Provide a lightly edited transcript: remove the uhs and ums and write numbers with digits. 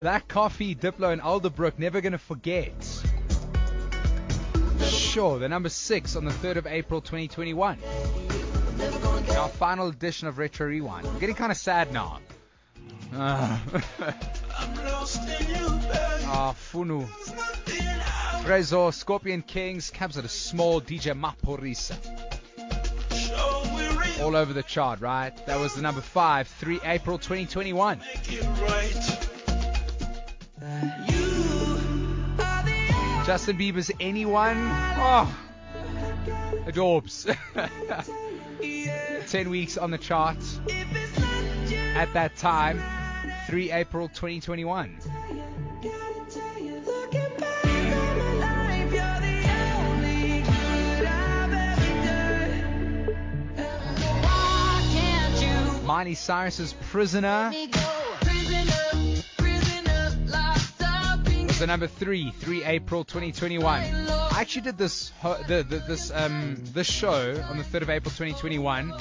That coffee, Diplo and Alderbrook, never going to forget. Sure, the number 6 on the 3rd of April 2021. Our final edition of Retro Rewind. I'm getting kind of sad now. Funu. Trezor, Scorpion Kings, comes at a small DJ Maporisa. All over the chart, right? That was the number 5, 3 April 2021. Justin Bieber's Anyone. Oh, adorbs. 10 weeks on the chart at that time, 3 April 2021. Miley Cyrus's Prisoner was the number 3 April 2021. I actually did this show on the 3rd of April 2021